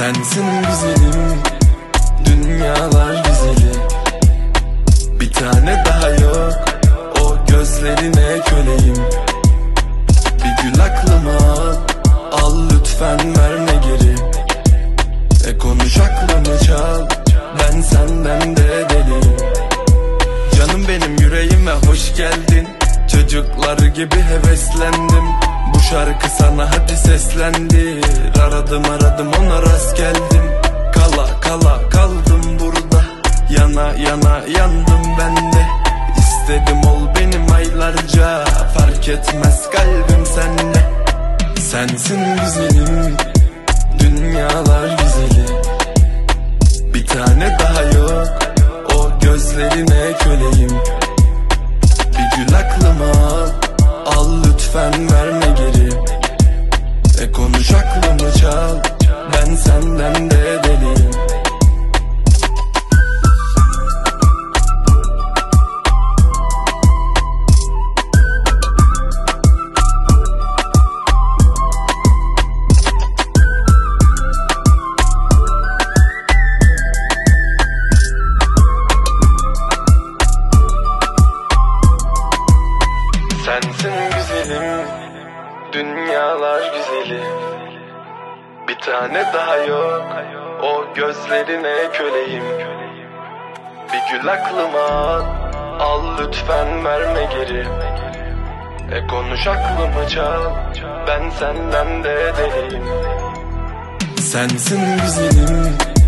Sensin güzelim, dünyalar güzeli. Bir tane daha yok, o gözlerine köleyim. Bir gül aklıma al lütfen, verme geri. Konuş aklımı çal, ben senden de deliyim. Canım benim, yüreğime hoş geldin. Çocuklar gibi heveslendim. Bu şarkı sana hadi seslendir. Aradım ona rast geldim. Kala kala kaldım burada. Yana yana yandım ben de. İstedim ol benim aylarca. Fark etmez kalbim sende. Sensin güzelim, dünyalar güzeli. Bir tane daha yok, o gözlerine köleyim. Bir gül aklıma al lütfen, verme geri. Konuş aklımı çal, ben senden de deliyim. Sensin güzelim, dünyalar güzeli. Bir tane daha yok, o gözlerine köleyim. Bir gül aklıma al lütfen, verme geri. Konuş aklımı çal, ben senden de deliyim. Sensin güzelim,